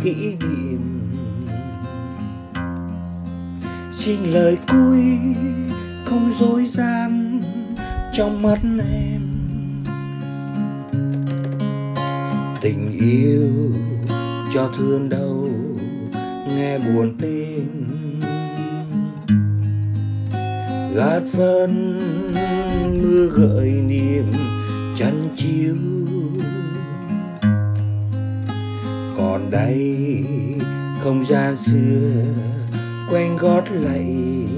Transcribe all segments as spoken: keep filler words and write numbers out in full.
kỷ niệm. Xin lời cuối không dối gian trong mắt em. Tình yêu cho thương đau nghe buồn tên, gạt phân mưa gợi niềm chăn chiếu. Còn đây không gian xưa quanh gót lạy,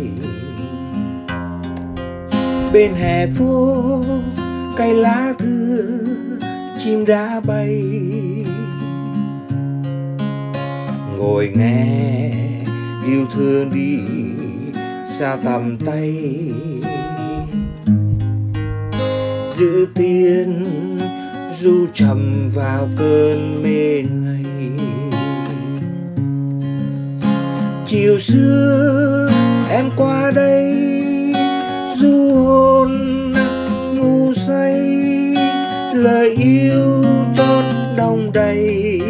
bên hè phố cây lá thưa chim đã bay. Ngồi nghe yêu thương đi xa tầm tay, giữ tiên du trầm vào cơn mê này. Chiều xưa em qua đây du hôn ngu say, lời yêu chót đong đầy.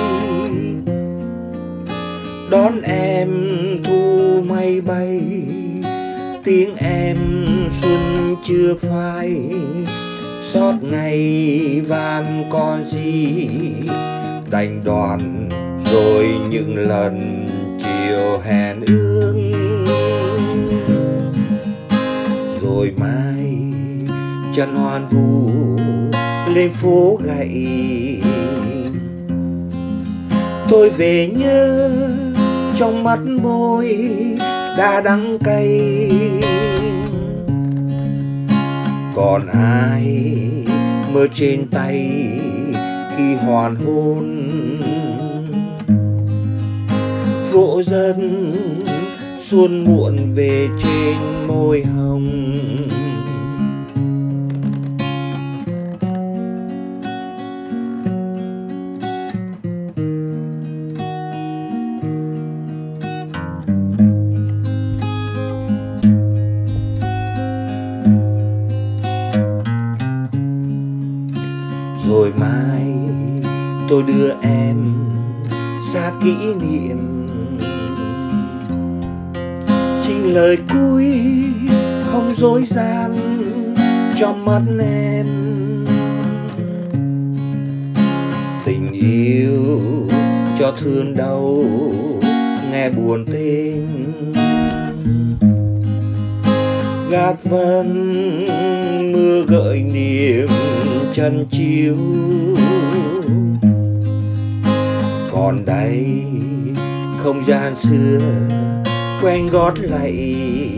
Đón em thu mây bay, tiếng em xuân chưa phai. Xót ngày van con gì đành đoàn, rồi những lần chiều hẹn ước. Rồi mai chân hoan vu lên phố gậy, tôi về nhớ trong mắt môi đã đắng cay. Còn ai mơ trên tay khi hoàn hôn, vỗ dần xuân muộn về trên môi hồng. Rồi mai tôi đưa em xa kỷ niệm. Xin lời cuối không dối gian trong mắt em. Tình yêu cho thương đau nghe buồn tên, gạt vân mưa gợi niềm chân chiếu. Còn đây không gian xưa quanh gót lạy,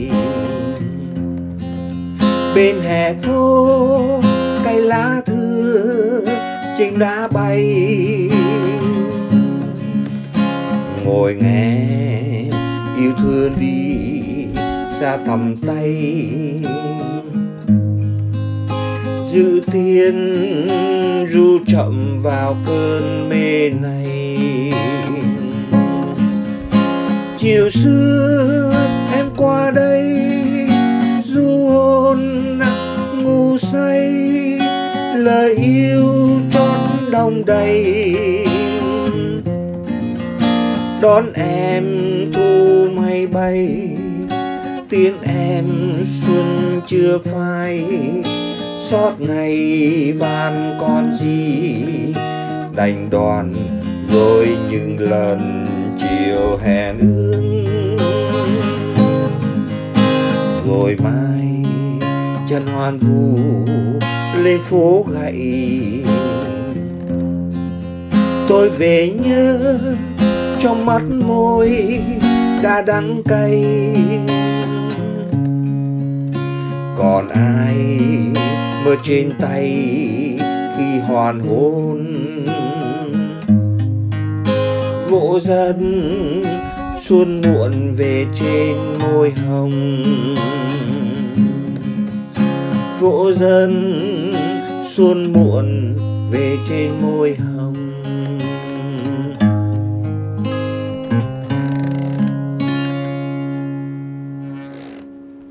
bên hè phố cây lá thưa chim đã bay. Ngồi nghe yêu thương đi xa tầm tay, giữ tiên ru chậm vào cơn mê này. Chiều xưa em qua đây du hôn ngu say, lời yêu chót đong đầy. Đón em thu mây bay, tiếng em xuân chưa phai. Xót ngày van con gì đành đoàn, rồi những lần chiều hẹn ước. Rồi mai chân hoan vu lên phố gậy, tôi về nhớ trong mắt môi đã đắng cay. Còn ai mơ trên tay khi hoàn hôn, vỗ dần xuân muộn về trên môi hồng. Vỗ dần xuân muộn về trên môi hồng.